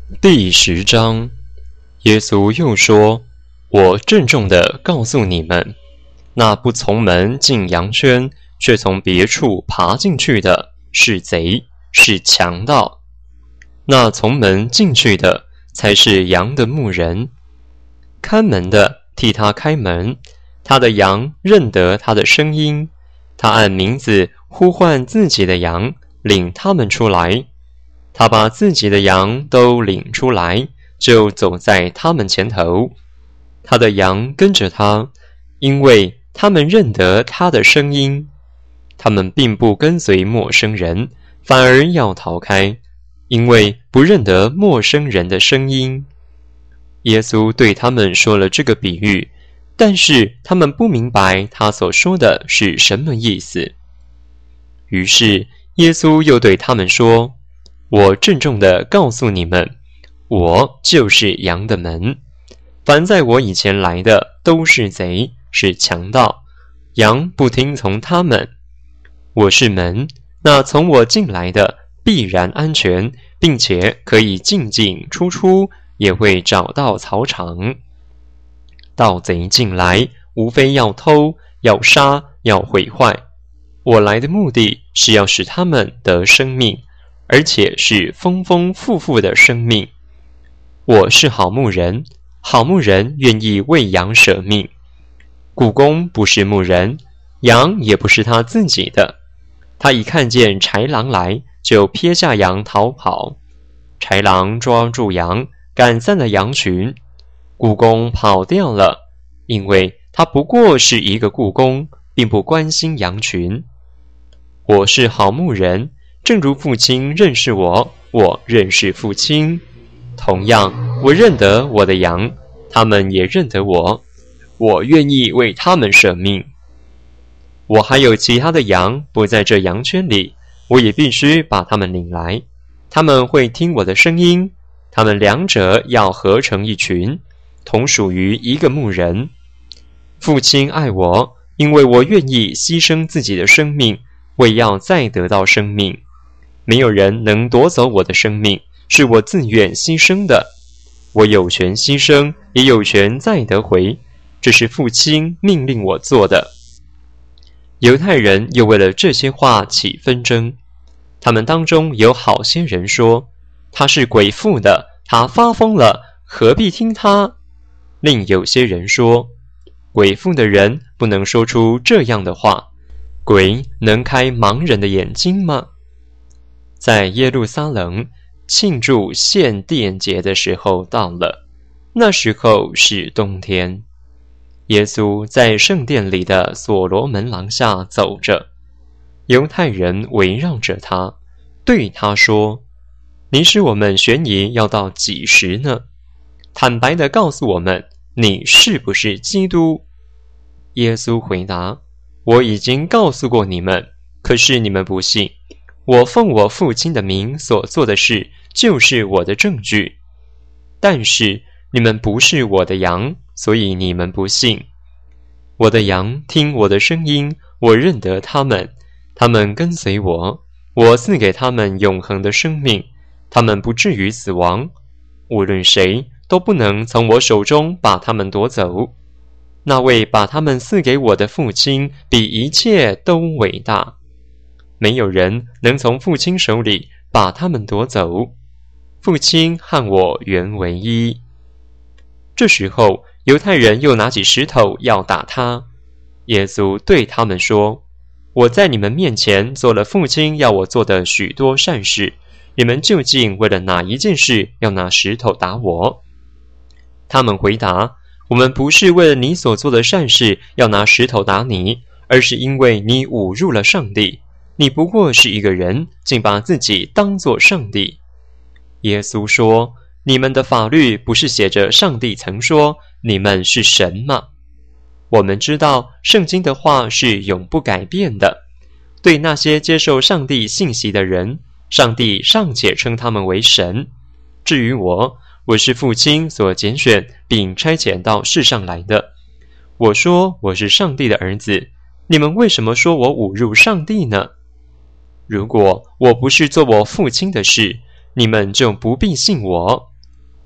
第10章，耶稣又说：“我郑重地告诉你们，那不从门进羊圈，却从别处爬进去的，是贼，是强盗；那从门进去的，才是羊的牧人。看门的替他开门，他的羊认得他的声音，他按名字呼唤自己的羊，领他们出来。他把自己的羊都领出来，就走在他们前头。他的羊跟着他，因为他们认得他的声音。他们并不跟随陌生人，反而要逃开，因为不认得陌生人的声音。”耶稣对他们说了这个比喻，但是他们不明白他所说的是什么意思。于是耶稣又对他们说：“我郑重地告诉你们，我就是羊的门。凡在我以前来的都是贼，是强盗，羊不听从他们。我是门，那从我进来的必然安全，并且可以进进出出，也会找到草场。盗贼进来，无非要偷，要杀，要毁坏。我来的目的是要使他们得生命，而且是丰丰富富的生命。我是好牧人，好牧人愿意为羊舍命。雇工不是牧人，羊也不是他自己的。他一看见豺狼来，就撇下羊逃跑。豺狼抓住羊，赶散了羊群。雇工跑掉了，因为他不过是一个雇工，并不关心羊群。我是好牧人，正如父亲认识我，我认识父亲。同样，我认得我的羊，他们也认得我，我愿意为他们舍命。我还有其他的羊不在这羊圈里，我也必须把他们领来。他们会听我的声音，他们两者要合成一群，同属于一个牧人。父亲爱我，因为我愿意牺牲自己的生命，为要再得到生命。没有人能夺走我的生命，是我自愿牺牲的。我有权牺牲，也有权再得回，这是父亲命令我做的。犹太人又为了这些话起纷争，他们当中有好些人说，他是鬼附的，他发疯了，何必听他？另有些人说，鬼附的人不能说出这样的话，鬼能开盲人的眼睛吗？在耶路撒冷庆祝献殿节的时候到了，那时候是冬天。耶稣在圣殿里的所罗门廊下走着，犹太人围绕着他，对他说：“你使我们悬疑要到几时呢？坦白地告诉我们，你是不是基督？”耶稣回答：“我已经告诉过你们，可是你们不信。我奉我父亲的名所做的事，就是我的证据。但是你们不是我的羊，所以你们不信。我的羊听我的声音，我认得他们，他们跟随我，我赐给他们永恒的生命，他们不至于死亡，无论谁都不能从我手中把他们夺走。那位把他们赐给我的父亲，比一切都伟大。没有人能从父亲手里把他们夺走。父亲和我原为一。”这时候，犹太人又拿起石头要打他。耶稣对他们说：“我在你们面前做了父亲要我做的许多善事，你们究竟为了哪一件事要拿石头打我？”他们回答：“我们不是为了你所做的善事要拿石头打你，而是因为你侮辱了上帝。你不过是一个人，竟把自己当作上帝。”耶稣说：“你们的法律不是写着上帝曾说你们是神吗？我们知道圣经的话是永不改变的。对那些接受上帝信息的人，上帝尚且称他们为神。至于我，我是父亲所拣选并差遣到世上来的。我说我是上帝的儿子，你们为什么说我侮辱上帝呢？如果我不是做我父亲的事，你们就不必信我。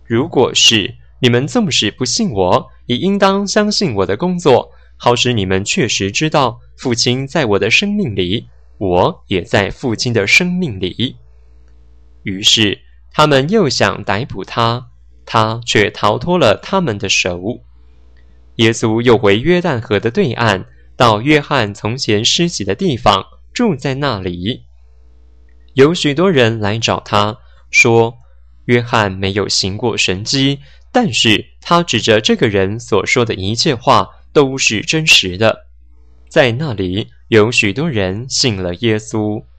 如果是，你们纵使不信我，也应当相信我的工作，好使你们确实知道父亲在我的生命里，我也在父亲的生命里。于是他们又想逮捕他，他却逃脱了他们的手。耶稣又回约旦河的对岸，到约翰从前施洗的地方，住在那里。有许多人来找他，说约翰没有行过神迹，但是他指着这个人所说的一切话都是真实的。在那里有许多人信了耶稣。